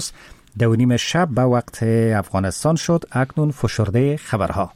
2:30 شب به وقت افغانستان شد. اکنون فشرده خبرها.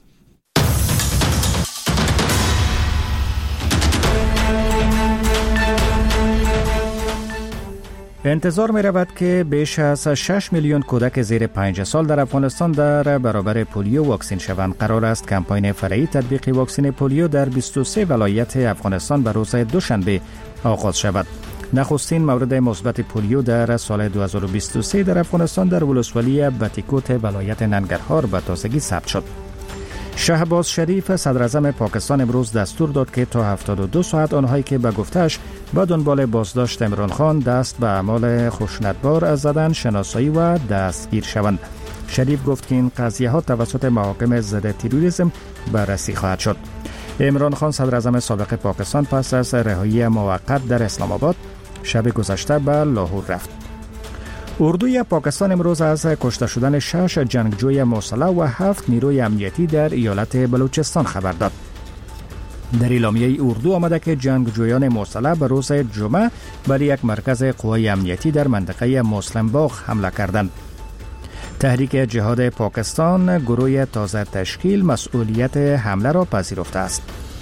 انتظار می رود که بیش از 6 میلیون کودک زیر 5 سال در افغانستان در برابر پولیو واکسین شوند. قرار است کمپاین فرعی تطبیق واکسین پولیو در 23 ولایت افغانستان به روز دوشنبه آغاز شود. نخستین مورد مثبت پولیو در سال 2023 در افغانستان در ولسوالی بتیکوت ولایت ننگرهار به تازگی ثبت شد. شهباز شریف صدر اعظم پاکستان امروز دستور داد که تا 72 ساعت آنهایی که به گفته‌اش به دنبال بازداشت عمران خان دست به اعمال خشونتبار از زدن شناسایی و دستگیر شوند. شریف گفت که این قضیه ها توسط محاکم ضد تروریسم بررسی خواهد شد. عمران خان صدر اعظم سابق پاکستان پس از رهایی موقت در اسلام آباد شب گذشته به لاهور رفت. اردوی پاکستان امروز از کشته شدن 6 جنگجوی مسلح و 7 نیروی امنیتی در ایالت بلوچستان خبر داد. در اعلامیه اردو آمده که جنگجویان مسلح به روز جمعه بر یک مرکز قوای امنیتی در منطقه مسلم باغ حمله کردند. تحریک جهاد پاکستان گروه تازه تشکیل مسئولیت حمله را پذیرفته است.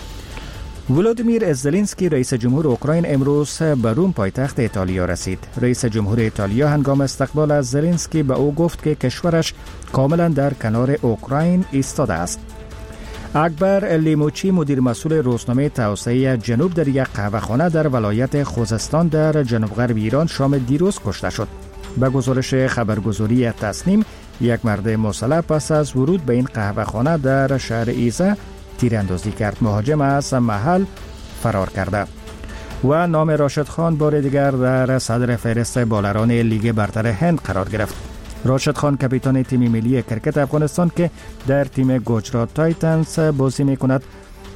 ولودیمیر زلنسکی رئیس جمهور اوکراین امروز به روم پایتخت ایتالیا رسید. رئیس جمهور ایتالیا هنگام استقبال از زلنسکی به او گفت که کشورش کاملا در کنار اوکراین ایستاده است. اکبر لیموچی مدیر مسئول روزنامه توسعه جنوب در یک قهوه‌خانه در ولایت خوزستان در جنوب غرب ایران شام دیروز کشته شد. به گزارش خبرگزاری تسنیم یک مرد مسلح پس از ورود به این قهوه‌خانه در شهر ایزه تیراندازی کرد. مهاجم از محل فرار کرده و نام راشد خان بار دیگر در صدر فهرست بالران لیگ برتر هند قرار گرفت. راشد خان کاپیتان تیم ملی کرکت افغانستان که در تیم گجرات تایتنز بازی می‌کند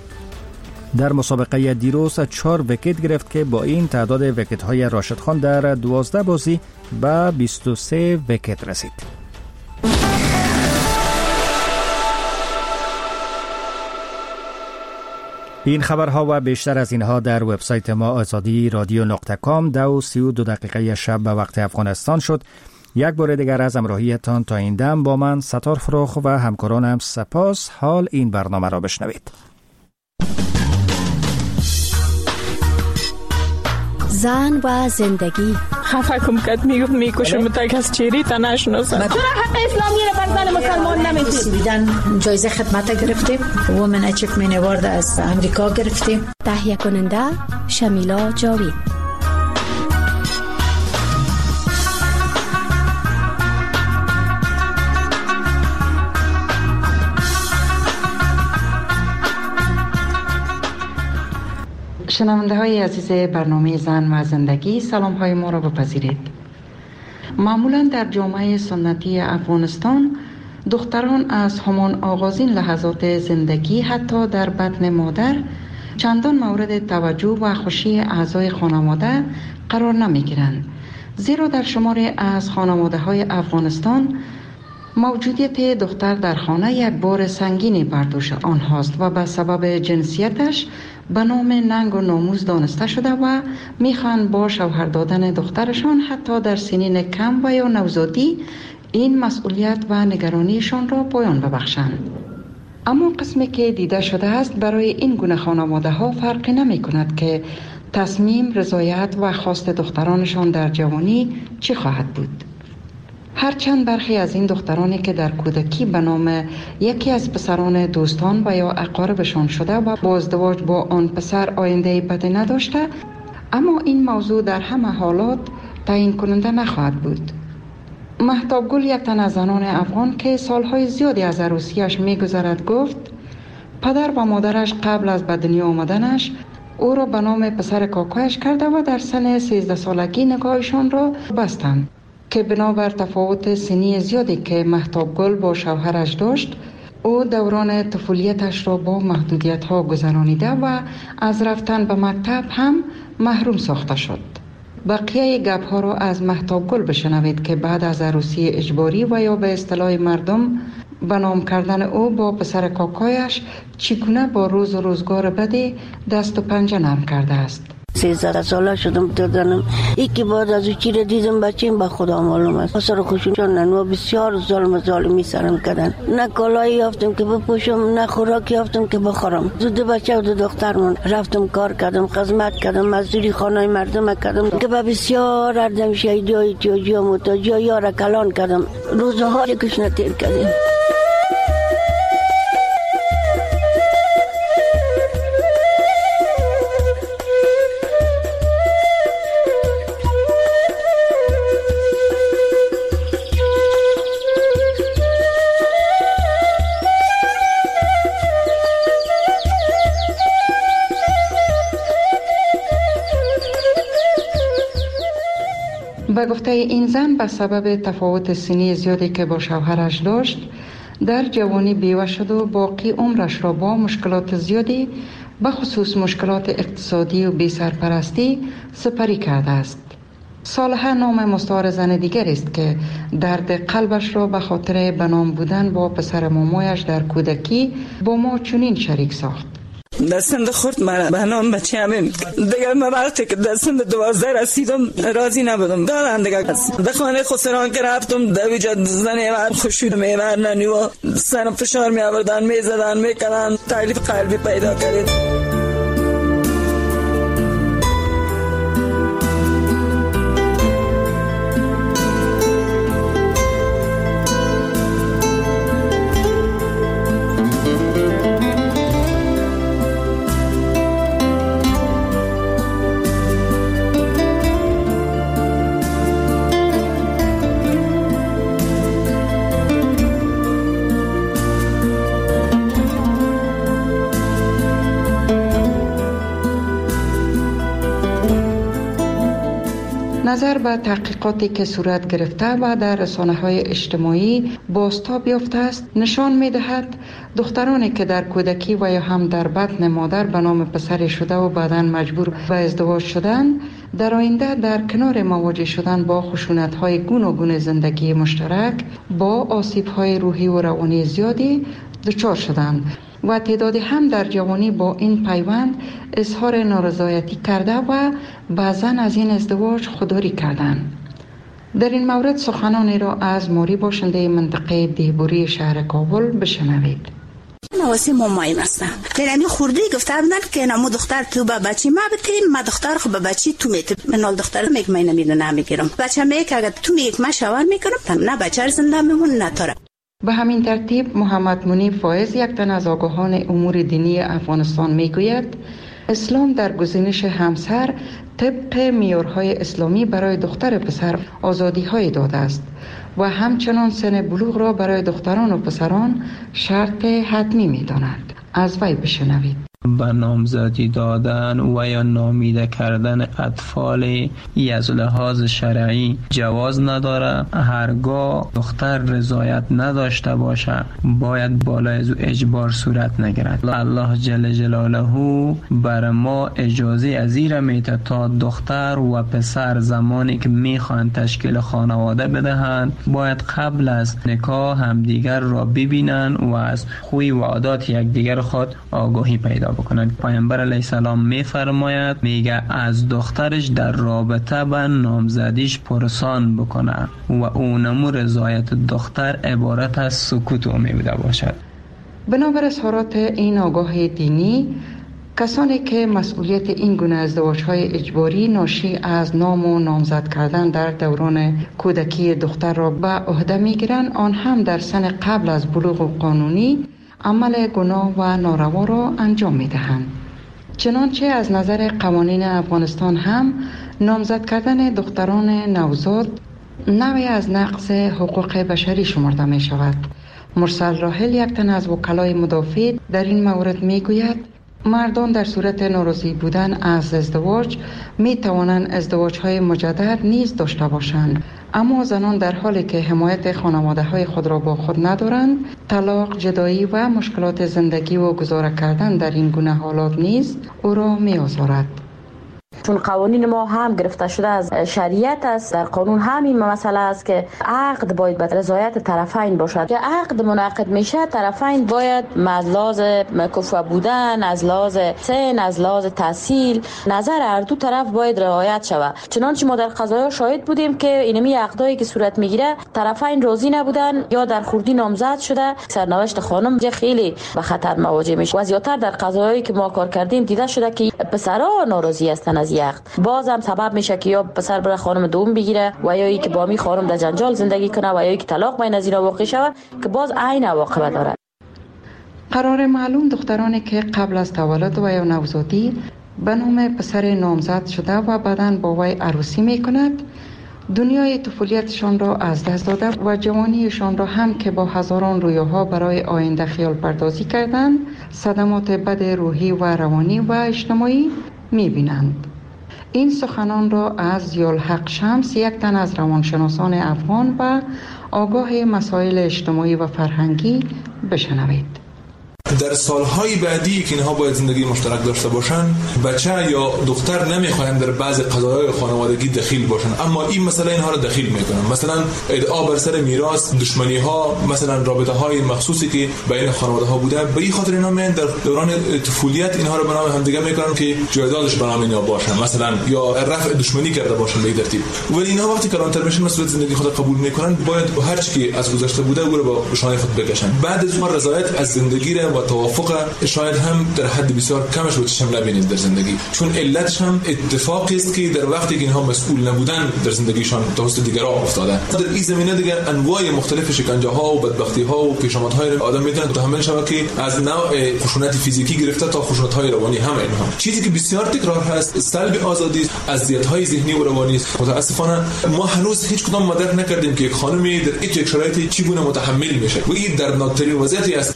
در مسابقه دیروز 4 ویکت گرفت که با این تعداد ویکت‌های راشد خان در 12 بازی به 23 ویکت رسید. این خبرها و بیشتر از اینها در وبسایت ما azadi.radio.com 2:32 شب به وقت افغانستان شد. یک بار دیگر از همراهیتان تا این دم با من ستار فروخ و همکارانم سپاس. حال این برنامه را بشنوید. زن و زندگی خفه کم کد میکشم تا کس چیری تا نشناسم. چرا حق اسلامی را بر زن مسلمان نمیدید؟ دیدن جایزه خدمت گرفتیم. وومن اچیومنت اوارد از امریکا گرفتیم. تهیه کننده شمیلا جاوید. شنونده های عزیز برنامه زن و زندگی، سلام های ما را بپذیرید. معمولا در جامعه سنتی افغانستان دختران از همان آغازین لحظات زندگی حتی در بطن مادر چندان مورد توجه و خوشی اعضای خانواده قرار نمی گیرند، زیرا در شماری از خانواده های افغانستان موجودیت دختر در خانه یک بار سنگینی بر دوش آنهاست و به سبب جنسیتش به نام ننگ و ناموس دانسته شده و میخوان با شوهر دادن دخترشان حتی در سنین کم و یا نوزادی این مسئولیت و نگرانیشان را پایان ببخشند. اما قسمی که دیده شده است برای این گونه خانواده ها فرقی نمی کند که تصمیم، رضایت و خواست دخترانشان در جوانی چی خواهد بود. هرچند برخی از این دخترانی که در کودکی به نام یکی از پسران دوستان و یا اقاربشان شده و با ازدواج با آن پسر آینده بدی نداشته، اما این موضوع در همه حالات تعیین کننده نخواهد بود. مهتاب گل، یک تن از زنان افغان که سالهای زیادی از عروسیش می‌گذرد، گفت پدر و مادرش قبل از به دنیا آمدنش او را به نام پسر کاکایش کرده و در سن 13 سالگی نکاحشان را بستند که بنابر تفاوت سنی زیادی که مهتاب گل با شوهرش داشت، او دوران طفولیتش را با محدودیت‌ها گذرانیده و از رفتن به مکتب هم محروم ساخته شد. بقیه گپ‌ها را از مهتاب گل بشنوید که بعد از عروسی اجباری و یا به اصطلاح مردم به نام کردن او با پسر کاکایش چگونه با روز و روزگار بدی دست و پنجه نرم کرده است. 13 ساله شدم دادنم. یکی بعد از چی را دیدم بچیم به خدا معلوم است. سر خوشون چون و بسیار ظالمی سرم کردن. نه کالایی یافتم که بپوشم، نه خوراکی یافتم که بخورم. دو بچه و دو دخترمون رفتم کار کردم، خدمت کردم، مزدوری خانه مردم کردم که به بسیار اردم شهیدی های تیاجی و متاجی ها یار کلان کردم. روزها یکیش نتیر کردیم. به گفته این زن به سبب تفاوت سنی زیادی که با شوهرش داشت در جوانی بیوه شد و باقی عمرش را با مشکلات زیادی به خصوص مشکلات اقتصادی و بی سرپرستی سپری کرده است. صالحه نام مستعار زن دیگر است که درد قلبش را به خاطر بنام بودن با پسر مامایش در کودکی با ما چنین شریک ساخت. دستند خورد من به نام بچه همین دیگر من وقتی که دستند 12 رسیدم راضی نبودم دارن دیگر در خانه خسران که رفتم در ویجاد زنه من خوشید میورنن و سرم فشار می آوردن می زدن می کردن تکلیف قلبی پیدا کرد. نظر به تحقیقاتی که صورت گرفته و در رسانه‌های اجتماعی بازتاب یافته است نشان می‌دهد دخترانی که در کودکی و یا هم در بطن مادر به نام پسر شده و بعداً مجبور به ازدواج شدند در آینده در کنار مواجه شدن با خشونت‌های گوناگون زندگی مشترک با آسیب‌های روحی و روانی زیادی دچار شدند و تعدادی هم در جوانی با این پیوند اظهار نارضایتی کرده و بعضاً از این ازدواج خودداری کردند. در این مورد سخنانی را از موری باشنده منطقه دیبوری شهر کابل بشنوید. نواسی مامایم هستم. در خوردی گفته بودن که نمو دختر تو با بچی ما بتین ما دختر خب با بچی تو میت منال دختر میگم من نمیدونم میگیرم بچه میگه اگه تو میگه ما شوهر میکنم نه بچه زنده میمون نه تاره. به همین ترتیب محمد منیب فایز یک تن از آگاهان امور دینی افغانستان میگوید اسلام در گزینش همسر طبق معیارهای اسلامی برای دختر پسر آزادی‌های داده است و همچنان سن بلوغ را برای دختران و پسران شرط حتمی می‌داند. از وی بشنوید. به نامزدی دادن و یا نامیده کردن اطفال از لحاظ شرعی جواز نداره. هرگاه دختر رضایت نداشته باشه باید بالای از اجبار صورت نگیرد. الله جل جلاله بر ما اجازه ازیر میده تا دختر و پسر زمانی که میخوان تشکیل خانواده بدهند باید قبل از نکاح همدیگر را ببینن و از خوی و عادات یکدیگر خود آگاهی پیدا بکنند. پیامبر علیه السلام میفرماید میگه از دخترش در رابطه با نامزدیش پرسان بکنه و اونمو رضایت دختر عبارت از سکوت و میبوده باشد. بنابر اظهارات این آگاه دینی کسانی که مسئولیت این گونه ازدواج‌های اجباری ناشی از نام و نامزد کردن در دوران کودکی دختر را به عهده میگیرند آن هم در سن قبل از بلوغ قانونی عمل گناه و ناروا را انجام می‌دهند. چنانچه از نظر قوانین افغانستان هم نامزد کردن دختران نوزاد نوعی از نقض حقوق بشری شمرده می شود. مرسل راحل یک تن از وکلای مدافع در این مورد می گوید مردان در صورت ناراضی بودن از ازدواج می توانند ازدواج‌های مجدد نیز داشته باشند، اما زنان در حالی که حمایت خانواده‌های خود را با خود ندارند طلاق، جدایی و مشکلات زندگی و گذاره کردن در این گونه حالات نیز او را می آزارد. چون قوانین ما هم گرفته شده از شریعت است. در قانون همین مسئله است که عقد باید به رضایت طرفین باشد. که عقد منعقد میشه طرفین باید از لحاظ کفو بودن، از لحاظ سن، از لحاظ تحصیل، نظر هر دو طرف باید رعایت شود. چنانچه ما در قضایا شاهد بودیم که اینمی عقدایی که صورت میگیره طرفین راضی نبودن یا در خوردی نامزد شده، سرنوشت خانم خیلی به خطر مواجه میشه. و زیاتر در قضایایی که ما کار کردیم دیده شده که پسرها ناراضی هستن از عقد. بازم سبب میشه که یا پسر بره خانم دوم بگیره و یا اینکه با می خانم در جنجال زندگی کنه و یا اینکه طلاق بین از اینا واقع شود که باز عین عواقب داره. قرار معلوم دخترانی که قبل از تولد و یا نوزادی به نام پسر نامزد شده و بعداً با وی عروسی میکند، دنیای طفولیتشان را از دست داده و جوانیشان را هم که با هزاران رویاها برای آینده خیال پردازی کردند، صدمات بد روحی و روانی و اجتماعی میبینند. این سخنان را از ضیاءالحق شمس، یک تن از روانشناسان افغان و آگاه مسائل اجتماعی و فرهنگی، بشنوید. در سالهای بعدی که اینها باید زندگی مشترک داشته باشن، بچه یا دختر نمیخواهند در بعض قضایای خانوادگی دخیل باشن، اما این مسئله اینها را دخیل میکنن. مثلا ادعا بر سر میراث، دشمنی ها، مثلا رابطه های مخصوصی که بین خانواده ها بوده، به این خاطر اینا میان در دوران طفولیت اینها را به نام همدیگه میکنن که جایدادش به نام اینا باشن، مثلا یا رفع دشمنی کرده باشن به این ترتیب. ولی اینها وقتی کلانتر میشن مسئولیت زندگی خود قبول میکنن، باید با هر چیزی که از گذشته بوده او را با شانه خود بکشن. بعد از اون رضایت از زندگی و توافق شاید هم در حد بسیار کمش رو چشم نبینید در زندگی، چون علتش هم اتفاقی است که در وقتی که اینها مسئول نبودن در زندگیشان توسط دیگران افتاده. در این زمینه دیگه انواع مختلف شکنجه ها و بدبختی ها و پیشامدهای آدم میتونه متحمل شود که از نوع خشونت فیزیکی گرفته تا خشونت های روانی هم اینها. چیزی که بسیار تکرار هست سلب آزادی، اذیت های ذهنی و روانی است. متاسفانه ما هنوز هیچ کدام مدرک نکردیم که یک خانمی در یک شرایطی چگونه متحمل میشه و این دردناکترین وضعیتی است.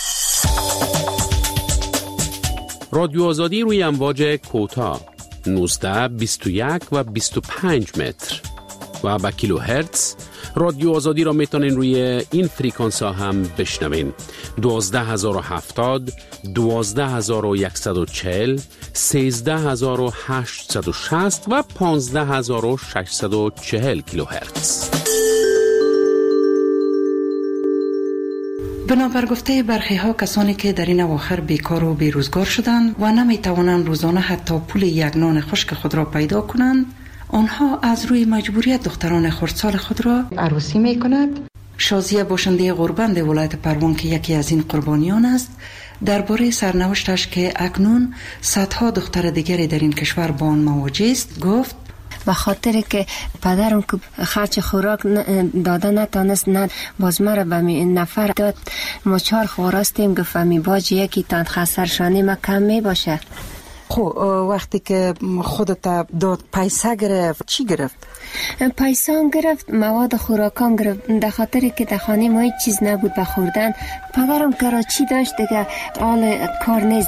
رادیو آزادی روی امواج کوتاه 19، 21 و 25 متر و با کیلو هرتز. رادیو آزادی را میتونین روی این فریکانس ها هم بشنوین: 12070، 12140، 13860 و 15640 کیلو هرتز. بنابر گفته برخی ها، کسانی که در این اواخر بیکار و بیروزگار شدند و نمی توانند روزانه حتی پول یک نان خشک خود را پیدا کنند، آنها از روی مجبوریت دختران خردسال خود را عروسی می کند. شازیه باشنده غوربند ولایت پروان که یکی از این قربانیان است، درباره سرنوشتش که اکنون صدها دختر دیگری در این کشور با آن مواجه است گفت: به خاطر که پدرم که خرچ خوراک داده نتانست، نه باز مرا به نفر داد. ما 4 خواراستیم، گفتم باج یکی تان خسرشانی ما کم می باشه. خب وقتی که خودت داد پیسه گرفت چی گرفت؟ پیسان گرفت، مواد خوراکان گرفت. در خاطر که در خانه ما هیچ چیز نبود به خوردن. پدرم کراچی داشت دیگه، حال کار نیست.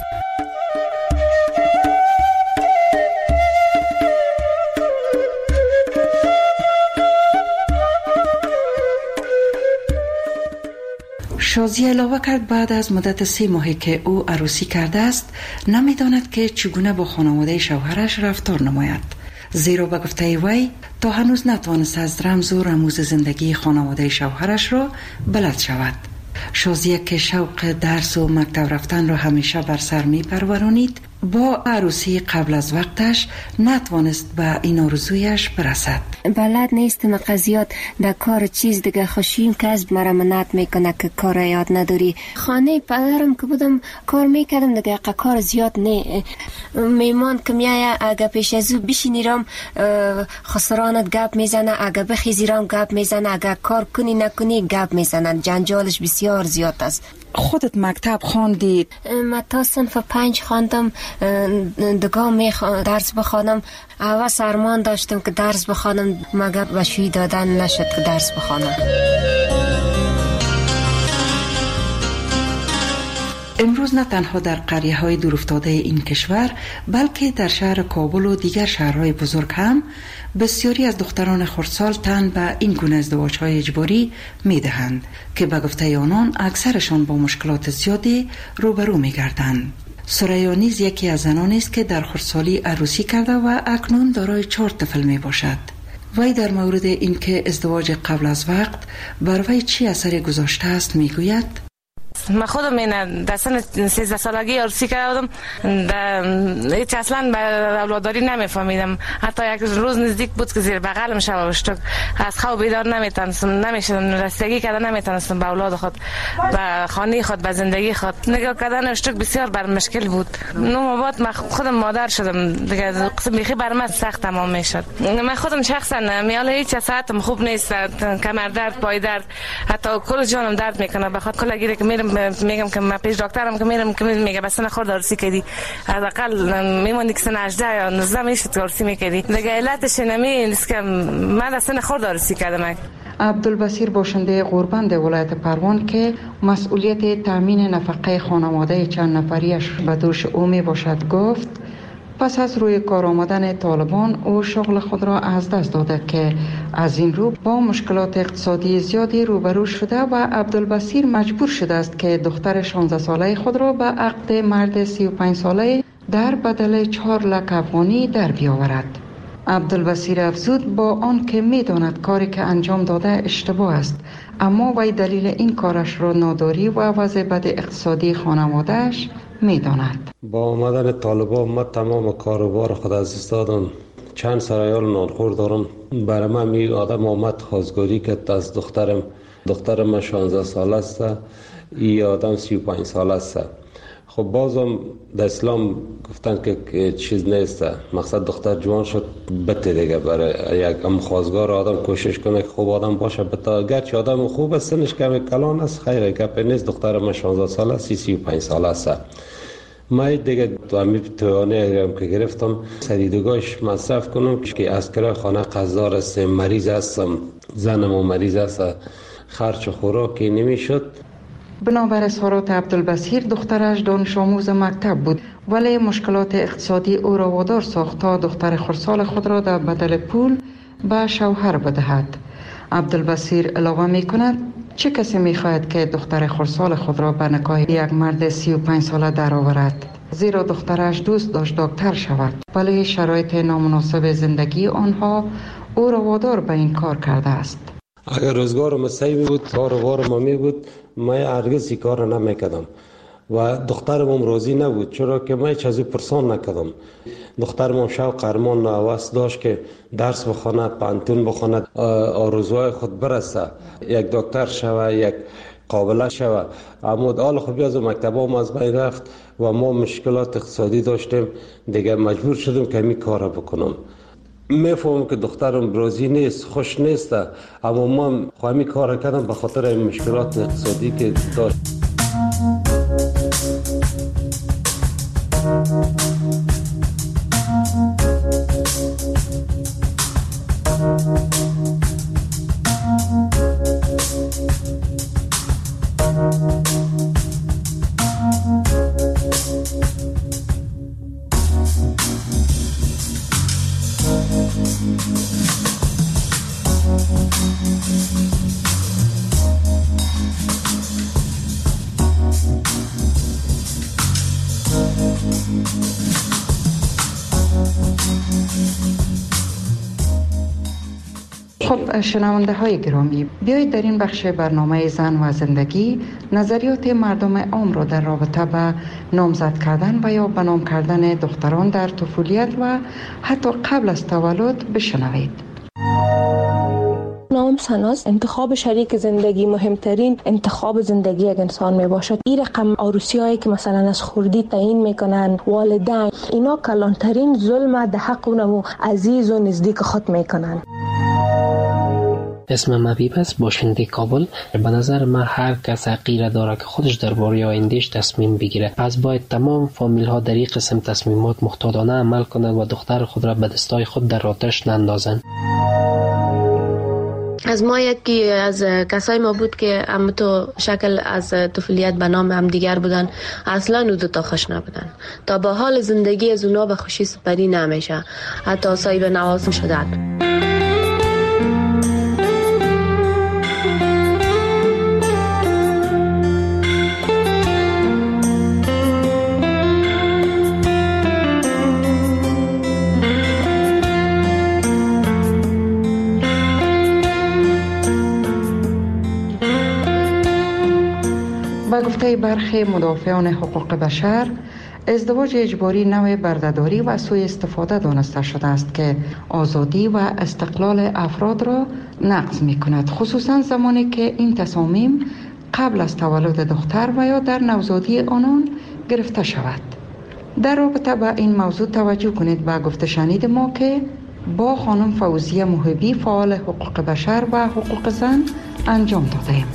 شازیه علاوه کرد بعد از مدت 3 ماهی که او عروسی کرده است، نمیداند که چگونه با خانواده شوهرش رفتار نماید، زیرا به گفته وی تا هنوز نتوانست از رمز و رموز زندگی خانواده شوهرش را بلد شود. شازیه که شوق درس و مکتب رفتن را همیشه بر سر می پرورانید، با عروسی قبل از وقتش نتوانست به این آرزویش برسد. بلد نیستم قضیات در کار چیز دیگه، خوشیم که از مرا منعت میکنه که کار یاد نداری. خانه پدرم که بودم کار میکردم دیگه، کار زیاد نه. میمان که میایه اگه پیش از او بشینیرم خسرانت گپ میزنه، اگه بخیزیرم گپ میزنه، اگه کار کنی نکنی گپ میزنه. جنجالش بسیار زیاد است. خودت مکتب خواندی؟ من تا صنف 5 خواندم، دیگه درس بخوانم. اول سرمان داشتم که درس بخوانم، مگر بشوی دادن نشد که درس بخوانم. امروز نه تنها در قریه‌های دورافتاده این کشور، بلکه در شهر کابل و دیگر شهرهای بزرگ هم بسیاری از دختران خردسال تن به این گونه ازدواج‌های اجباری می‌دهند که به گفته آنان اکثرشان با مشکلات زیادی روبرو می‌گردند. سریا نیز یکی از زنانی است که در خردسالی عروسی کرده و اکنون دارای 4 طفل می باشد. وی در مورد اینکه ازدواج قبل از وقت بر وی چی اثری گذاشته است می گوید: من خودم در سن 13 سالگی عروسی کردم، هیچ اصلا به اولاداری نمیفهمیدم. حتی یک روز نزدیک بود که زیر بغلم شب شد، از خواب بیدار نمیشدم، رسیدگی کردن نمیتونستم به اولاد خود، به خانه خود، به زندگی خود. نگاه کردن اشتک بسیار بر مشکل بود. نو بعد من خودم مادر شدم دیگه، قسم بیخی بر من سخت تمام میشد. من خودم شخصا میال هیچ ساعتم خوب نیست، کمر درد، پای درد، حتی کل جانم درد میکنه. بخاطر کلا گیره که میگم که من پیش دکترم که میگه بس نخورد عروسی کردی، حداقل میموندی که سن 18 یا 19 میشد عروسی میکردی دیگه. علتش نیست که من اصلا نخورد عروسی کردم. عبدالبصیر باشنده غوربند ولایت پروان که مسئولیت تامین نفقه خانواده چند نفریش به دوش او می باشد گفت پس از روی کار آمدن طالبان او شغل خود را از دست داده که از این رو با مشکلات اقتصادی زیادی روبرو شده و عبدالبصیر مجبور شده است که دختر 16 ساله خود را به عقد مرد 35 ساله در بدل 4 لک افغانی در بیاورد. عبدالبصیر افزود با آن که می داند کاری که انجام داده اشتباه است، اما وی دلیل این کارش را ناداری و وضع بد اقتصادی خانوادهش می داند. با آمدن طالبان من تمام کاروبار خود از دست دادم. چند سرایال نانخور دارم. برای من می آدم آمد خواستگاری که از دخترم 16 ساله است، ای آدم 35 ساله است. خب بازم در اسلام گفتن که چیز نیست، مقصد دختر جوان شد بته دیگه. برای یک خواستگار آدم کوشش کنه که خوب آدم باشه بتا، گرچه آدم خوب است سنش کمی کلان است، خیره گپ نیست. دخترم 16 ساله است، 35 ساله است. من دیگه توانه که گرفتم سریدگاهش مصرف کنم که از کرای خانه قرضدار است، مریض هستم، زنم مریض است، خرچ خوراکی نمیشد. بنابر اظهارات عبدالبصیر دخترش دانش آموز مکتب بود، ولی مشکلات اقتصادی او را وادار ساخت تا دختر خردسال خود را در بدل پول به شوهر بدهد. عبدالبصیر علاوه می کند چه کسی می خواهد که دختر خردسال خود را به نکاح یک مرد 35 ساله درآورد؟ زیرا دخترش دوست داشت دکتر شود، ولی شرایط نامناسب زندگی آنها او را وادار به این کار کرده است. اگر روزگارم صحیح بود، کاروبارم می بود، من هرگز این کار نمیکردم و دخترم راضی نبود، چرا که من چیزی پرسان نکردم. دخترم شوق ارمان هوس داشت که درس بخواند، پانتون بخواند، آرزوهای خود برسه، یک دکتر شوه، یک قابله شوه. اما حال خب از مکتبام از بین رفت و ما مشکلات اقتصادی داشتیم دیگه، مجبور شدم که این کار بکنم. میفهمم که دخترم راضی نیست، خوش نیست، اما من خواهی کار کردم به خاطر این مشکلات اقتصادی که داشت. خب شنونده های گرامی، بیایید در این بخش برنامه زن و زندگی نظریات مردم عام را در رابطه به نامزد کردن و یا به نام کردن دختران در طفولیت و حتی قبل از تولد بشنوید. نام سناس انتخاب شریک زندگی مهمترین انتخاب زندگی یک انسان می باشد. این رقم عروسی هایی که مثلا از خردی تعیین میکنن والدین، اینا کلانترین ظلم در حق اونمو عزیز و نزدیک خود میکنن. اسمم حبیب است، باشنده کابل. به نظر من هر کس حقیره داره که خودش درباره آیندهش تصمیم بگیره. پس باید تمام فامیل ها در این قسم تصمیمات محتاطانه عمل کنند و دختر خود را به دستای خود در آتش نندازند. از ما یکی از کسای ما بود که هم تو شکل از طفولیت به نام هم دیگر بودن، اصلا او دوتا خوش نبودن. تا با حال زندگی از اونا به خوشی سپری نمیشه، حتی صاحب نواز شدن. با گفته برخی مدافعان حقوق بشر، ازدواج اجباری نوع بردهداری و سوء استفاده دانسته شده است که آزادی و استقلال افراد را نقض می کند، خصوصا زمانی که این تصامیم قبل از تولد دختر و یا در نوزادی آنان گرفته شود. در رابطه با این موضوع توجه کنید به گفته شنید ما که با خانم فوزیه محبی فعال حقوق بشر و حقوق زن انجام دادیم.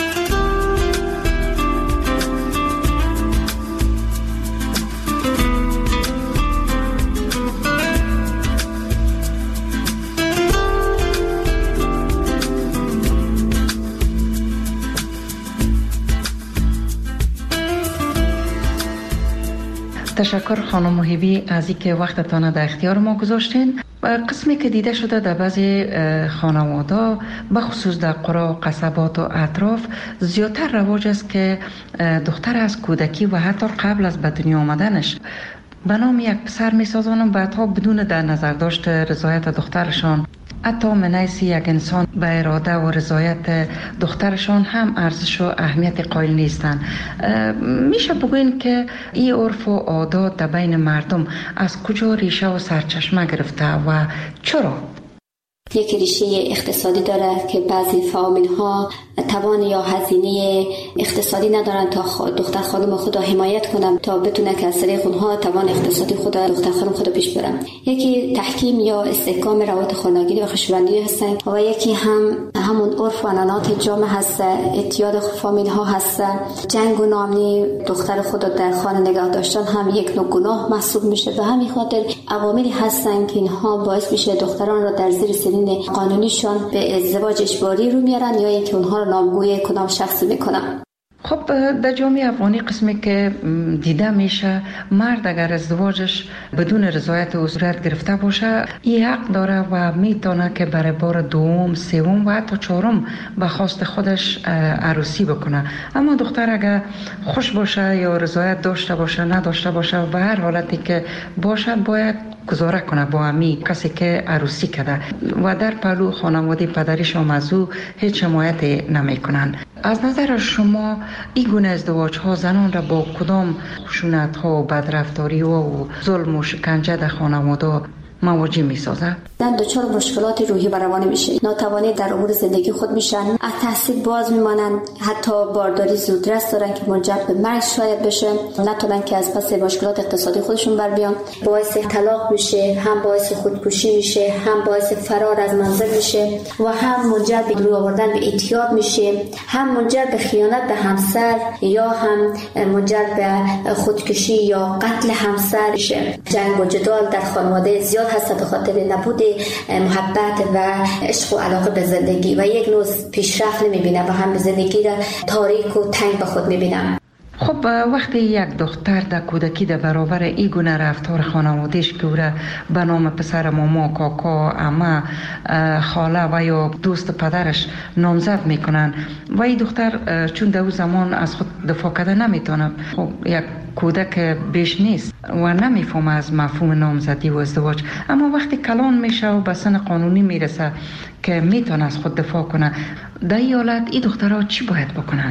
تشکر خانم محبی از اینکه وقتتان در اختیار ما گذاشتین. قسمی که دیده شده در بعضی خانواده بخصوص در قرى و قصبات و اطراف زیادتر رواج است که دختر از کودکی و حتی قبل از به دنیا آمدنش به نام یک پسر می سازند، بعدها بدون در نظر داشت رضایت دخترشان، حتی من حیث یک انسان به اراده و رضایت دخترشان هم ارزش و اهمیت قائل نیستند. میشه بگوین که این عرف و عادات در بین مردم از کجا ریشه و سرچشمه گرفته و چرا؟ یک ریشه اقتصادی داره که بعضی فامیل ها توان یا هزینه اقتصادی ندارن تا دختر خانم خود را حمایت کنن تا بتونه که از طریق اونها توان اقتصادی خود دختر خانم خود پیش برن. یکی تحکیم یا استحکام روابط خانگی و خوشبندی هستن و یکی همون عرف و عنعنات جامعه هست، اعتیاد فامیل ها هست. جنگ و ناامنی دختر خود در خانه نگاه داشتن هم یک نوع گناه محسوب میشه. به همین خاطر عواملی هستن که اینها باعث میشه دختران را در زیر سنین قانونیشان به ازدواج اجباری رو میارن یا اینکه اونها رو نامگوی کدام شخصی میکنن. خب در جامعه افغانی قسمی که دیده میشه، مرد اگر ازدواجش بدون رضایت او صورت گرفته باشه، این حق داره و میتونه که برای بار دوم، سوم و حتی چهارم به خواست خودش عروسی بکنه. اما دختر اگر خوش باشه یا رضایت داشته باشه نداشته باشه و هر حالتی که باشه باید گزاره کنه با امی کسی که عروسی کرده و در پهلو خانواده پدریش هم از او هیچ حمایت نمی کنن. از نظر شما این گونه ازدواج ها زنان را با کدام خشونت ها و بدرفتاری ها و ظلم و شکنجه در خانواده مواجه می سازد؟ زن دچار مشکلات روحی و روانی میشه، ناتوانی در امور زندگی خود میشن، از تحصیل باز میمانند، حتی بارداری زودرس دارن که منجر به مرگ شاید بشه، نتونن که از پس مشکلات اقتصادی خودشون بر بیان، باعث طلاق میشه، هم باعث خودکشی میشه، هم باعث فرار از منزل میشه و هم منجر به روی آوردن به اعتیاد میشه، هم منجر به خیانت به همسر یا هم منجر به خودکشی یا قتل همسر میشه. جنگ و جدال در خانواده زیاد هست به خاطر نبود محبت و عشق و علاقه به زندگی و یک نوع پیشرفت نمیبینه و هم زندگی را تاریک و تنگ به خود میبینه. خب وقتی یک دختر در کودکی در برابر این گونه رفتار خانوادهش که او را به نام پسر ماما، کاکا، عمه، خاله و یا دوست پدرش نامزد میکنن و این دختر چون در اون زمان از خود دفاع کرده نمیتونه، خب یک کودک بیش نیست و نمیفهمه از مفهوم نامزدی و ازدواج، اما وقتی کلان میشه و به سن قانونی میرسه که میتونه از خود دفاع کنه، در این حالت این دخترها چی باید بکنن؟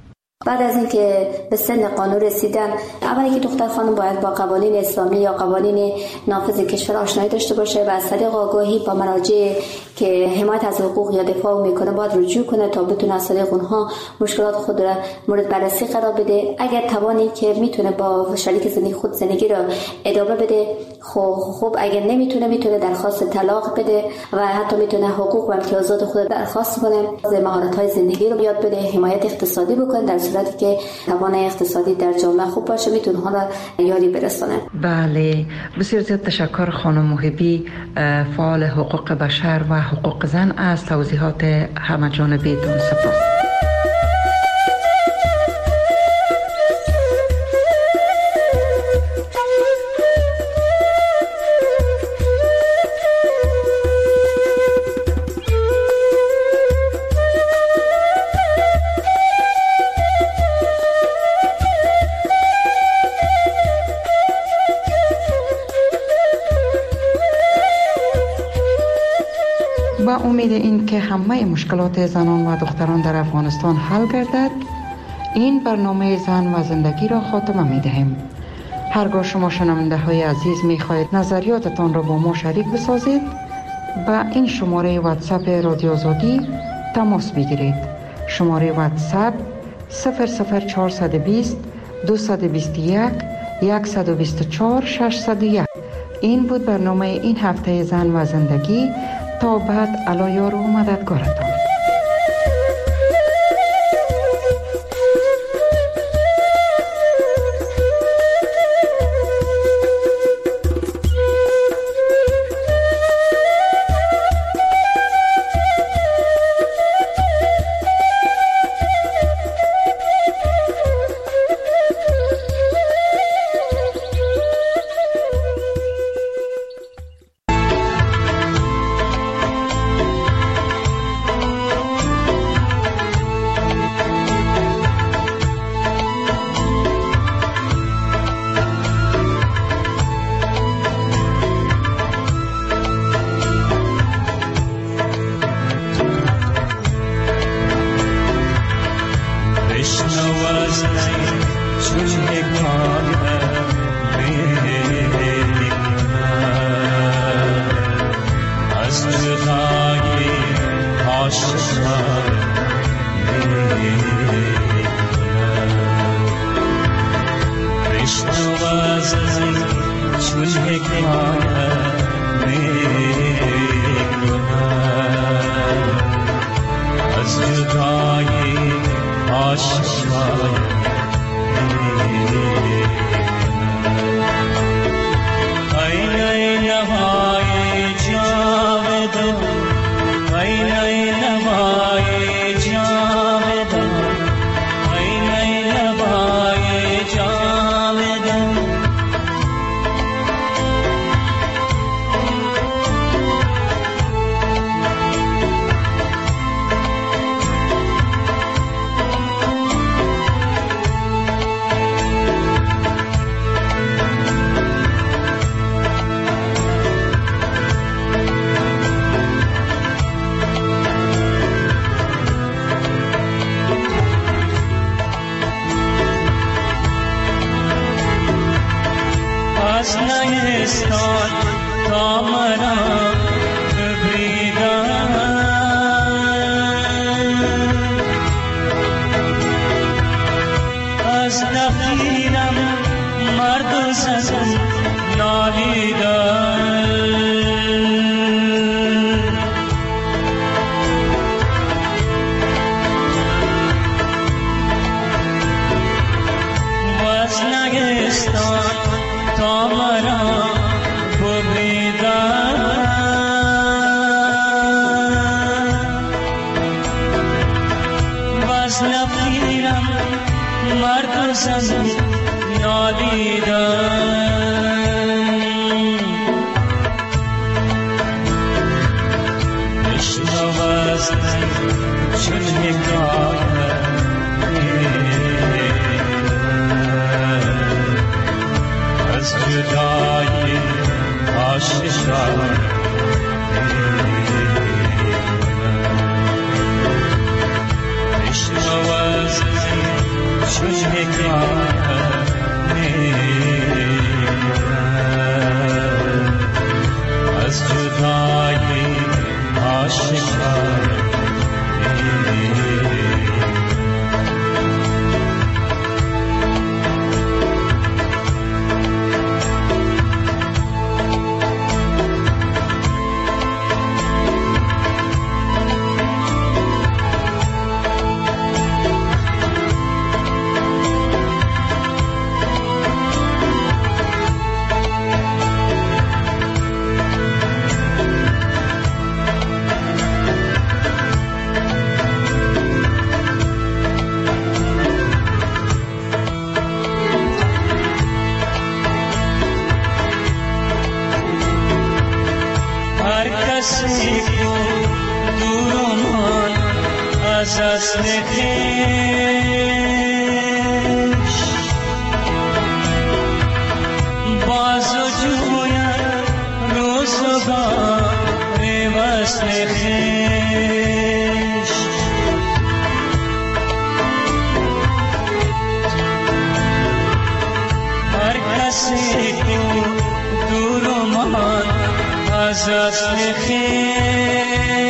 بعد از اینکه به سن قانون رسیدن، اولی که دختر خانم باید با قوانین اسلامی یا قوانین نافذ کشور آشنایی داشته باشه و از طریق آگاهی با مراجع که حمایت از حقوق یا دفاع میکنه باید رجوع کنه تا بتونه از طریق اونها مشکلات خود را مورد بررسی قرار بده. اگر توانی که میتونه با شریک زندگی خود زندگی را ادامه بده، خب اگر نمیتونه میتونه درخواست طلاق بده و حتی میتونه حقوق و امتیازات خود درخواست کنه، مهارت‌های زندگی رو یاد بده، حمایت اقتصادی بکنه. در صورتی که توان اقتصادی در جامعه خوب باشه میتونه اونها را یاری برسونه. بله، بسیار زیاد تشکر خانم محبی، فعال حقوق بشر و حقوق زن، از توضیحات همه جانبیتون. سپاس. با امید این که همه مشکلات زنان و دختران در افغانستان حل گردد، این برنامه زن و زندگی را خاتمه می دهیم. هرگاه شما شنونده های عزیز می خواهید نظریاتتان را با ما شریک بسازید، با این شماره واتساپ رادیو آزادی تماس بگیرید. شماره واتساپ 00420 221 124 601. این بود برنامه این هفته زن و زندگی. تا بعد، الا یار و مددگارتان. از اسم خیش